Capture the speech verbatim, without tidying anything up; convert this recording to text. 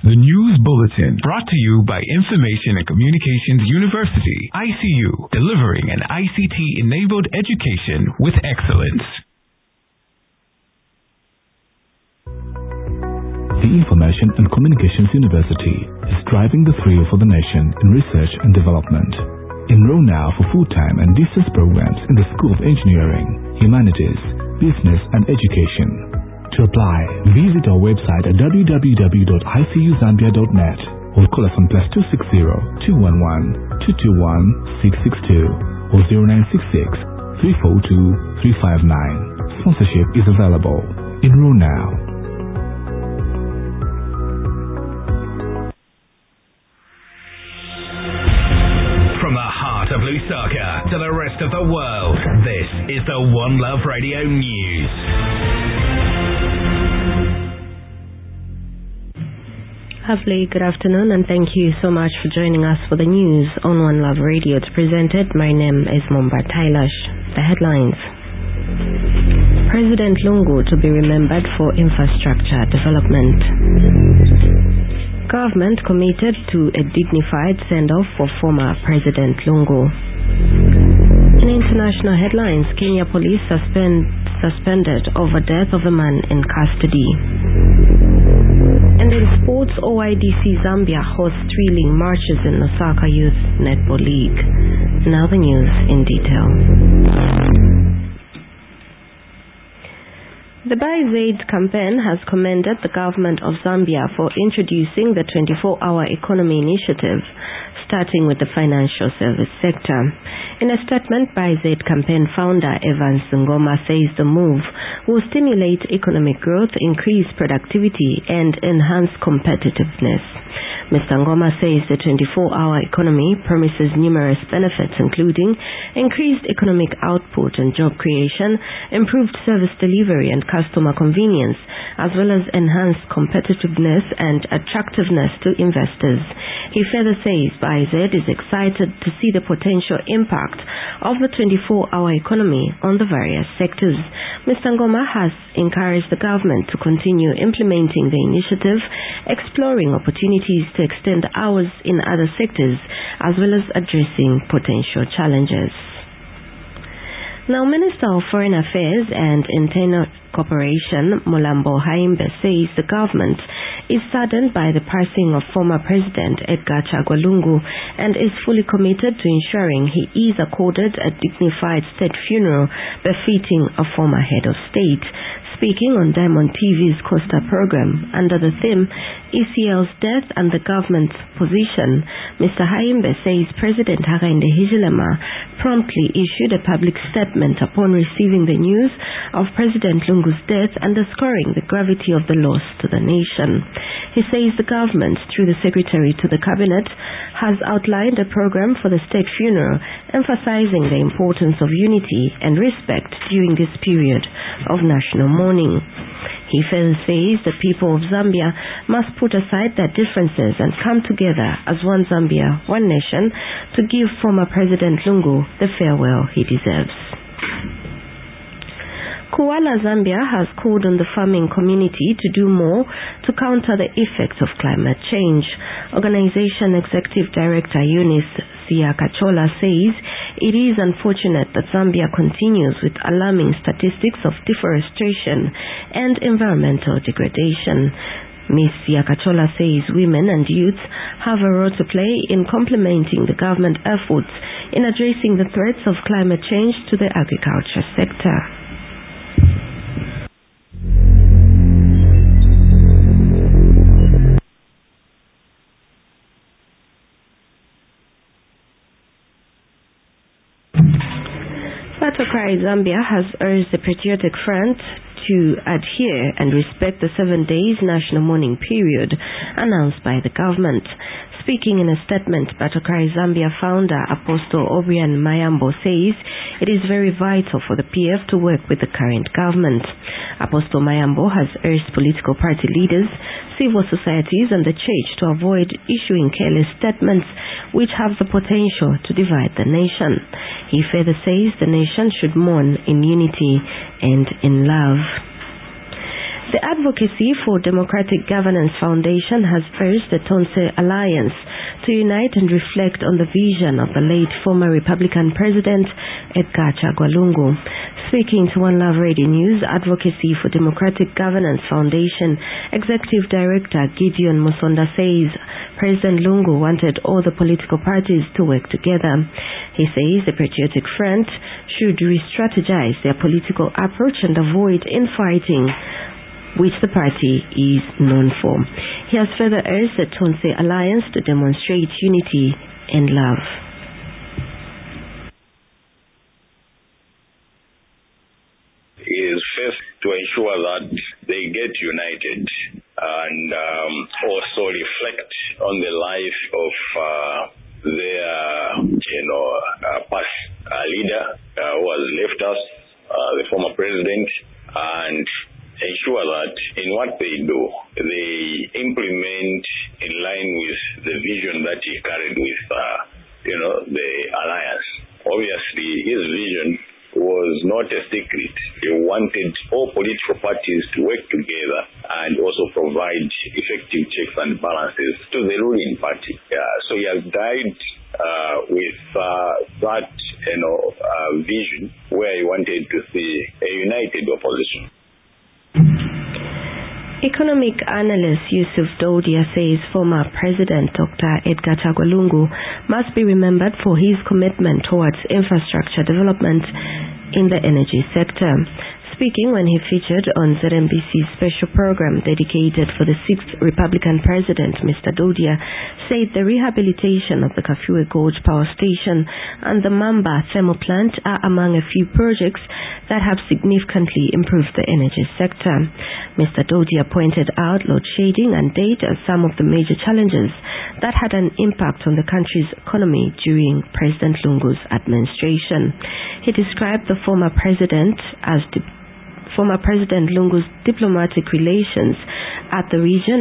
The News Bulletin, brought to you by Information and Communications University, I C U, delivering an I C T-enabled education with excellence. The Information and Communications University is driving the thrill for the nation in research and development. Enroll now for full-time and distance programs in the School of Engineering, Humanities, Business and Education. To apply, visit our website at w w w dot i c u zambia dot net or call us on plus two six zero, two one one, two two one, six six two or zero nine six six, three four two, three five nine. Sponsorship is available. Enroll now. From the heart of Lusaka to the rest of the world, this is the One Love Radio News. Lovely, good afternoon, and thank you so much for joining us for the news on One Love Radio. It's presented. My name is Momba Tailash. The headlines. President Lungu to be remembered for infrastructure development. Government committed to a dignified send-off for former President Lungu. In international headlines, Kenya police suspend, suspended over death of a man in custody. And in sports, O I D C Zambia hosts thrilling marches in Lusaka Youth Netball League. Now the news in detail. The Buy Zaid campaign has commended the government of Zambia for introducing the twenty-four hour economy initiative, starting with the financial service sector. In a statement, Buy Zaid campaign founder Evans Ngoma says the move will stimulate economic growth, increase productivity, and enhance competitiveness. Mister Ngoma says the twenty-four hour economy promises numerous benefits, including increased economic output and job creation, improved service delivery and customer convenience, as well as enhanced competitiveness and attractiveness to investors. He further says Buy Zaid is excited to see the potential impact of the twenty-four hour economy on the various sectors. Mister Ngoma has encouraged the government to continue implementing the initiative, exploring opportunities to extend hours in other sectors, as well as addressing potential challenges. Now, Minister of Foreign Affairs and Internal Cooperation, Mulambo Haimbe, says the government is saddened by the passing of former President Edgar Chagwa Lungu and is fully committed to ensuring he is accorded a dignified state funeral befitting a former head of state. Speaking on Diamond T V's Costa program under the theme E C L's Death and the Government's Position, Mister Haimbe says President Hakainde Hichilema promptly issued a public statement upon receiving the news of President Lungu's death, underscoring the gravity of the loss to the nation. He says the government, through the Secretary to the Cabinet, has outlined a program for the state funeral, emphasizing the importance of unity and respect during this period of national mourning. He further says the people of Zambia must put aside their differences and come together as one Zambia, one nation, to give former President Lungu the farewell he deserves. Kuala Zambia has called on the farming community to do more to counter the effects of climate change. Organization Executive Director Eunice Siakachola says it is unfortunate that Zambia continues with alarming statistics of deforestation and environmental degradation. Miz Siakachola says women and youth have a role to play in complementing the government efforts in addressing the threats of climate change to the agriculture sector. Batokrai Zambia has urged the Patriotic Front to adhere and respect the seven days national mourning period announced by the government. Speaking in a statement, Batokrai Zambia founder Apostle Obrian Mayambo says it is very vital for the P F to work with the current government. Apostle Mayambo has urged political party leaders, civil societies and the church to avoid issuing careless statements which have the potential to divide the nation. He further says the nation should mourn in unity and in love. The Advocacy for Democratic Governance Foundation has urged the Tonse Alliance to unite and reflect on the vision of the late former Republican President Edgar Chagwa Lungu. Speaking to One Love Radio News, Advocacy for Democratic Governance Foundation Executive Director Gideon Musonda says President Lungu wanted all the political parties to work together. He says the Patriotic Front should re-strategize their political approach and avoid infighting, which the party is known for. He has further urged the Tonse Alliance to demonstrate unity and love. Is first to ensure that they get united and um, also reflect on the life of uh, their, you know, uh, past uh, leader uh, who has left us, uh, the former president, and ensure that in what they do, they implement in line with the vision that he carried with, uh, you know, the alliance. Obviously, his vision was not a secret. He wanted all political parties to work together and also provide effective checks and balances to the ruling party. Yeah, so he has died uh, with uh, that, you know, uh, vision where he wanted to see a united opposition. Economic analyst Yusuf Doudia says former President Doctor Edgar Chagwa Lungu must be remembered for his commitment towards infrastructure development in the energy sector. Speaking when he featured on Z M B C's special program dedicated for the sixth Republican President, Mister Doudia said the rehabilitation of the Kafue Gorge Power Station and the Mamba Thermal Plant are among a few projects that have significantly improved the energy sector. Mister Doudia pointed out load shedding and debt as some of the major challenges that had an impact on the country's economy during President Lungu's administration. He described the former president as de- former President Lungu's diplomatic relations at the region